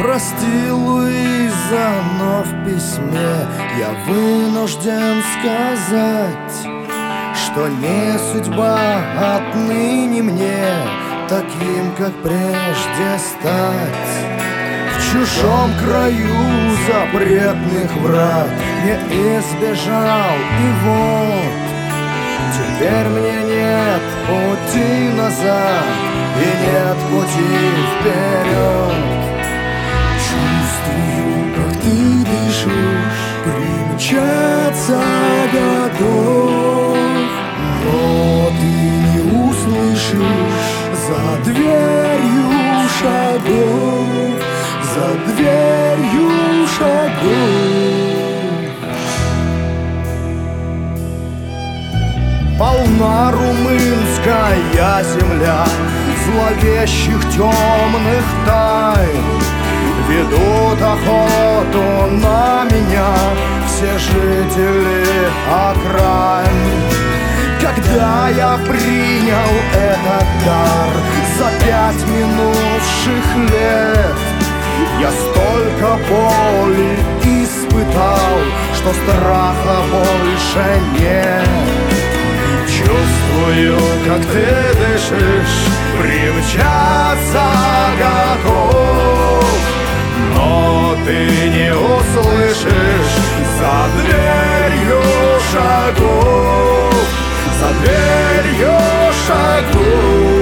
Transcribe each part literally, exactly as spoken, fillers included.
Прости, Луиза, но в письме я вынужден сказать, что не судьба отныне мне таким, как прежде, стать. В чужом краю запретных врат не избежал, и вот теперь мне нет пути назад и нет пути вперед. Чувствую, как ты дышишь, примчаться готов, но ты не услышишь за дверью шагов, за дверью шагов. Полна румынская земля зловещих темных тайн, ведут охоту на меня все жители окраин. Когда я принял этот дар за пять минувших лет, я столько боли испытал, что страха больше нет. Чувствую, как ты дышишь, примчаться готов, но ты не услышишь за дверью шагов, за дверью шагов.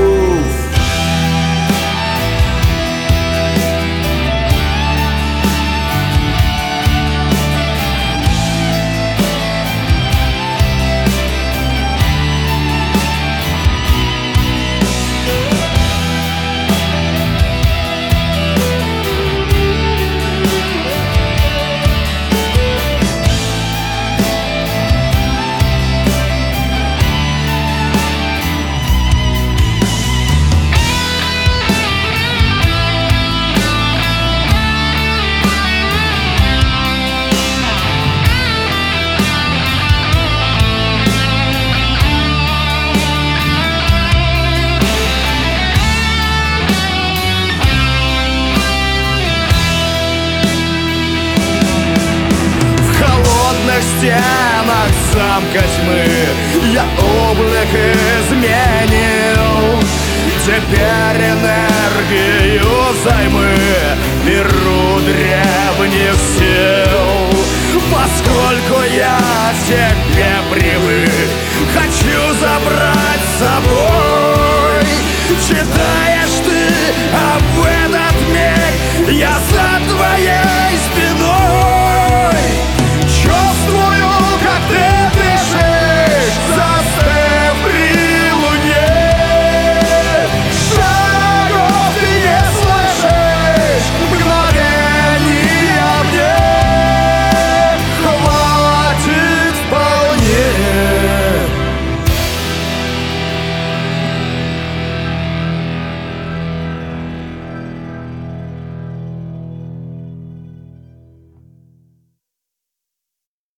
В стенах замка тьмы я облик изменил. Теперь энергию взаймы беру древних сил. Поскольку я к тебе привык, хочу забрать с собой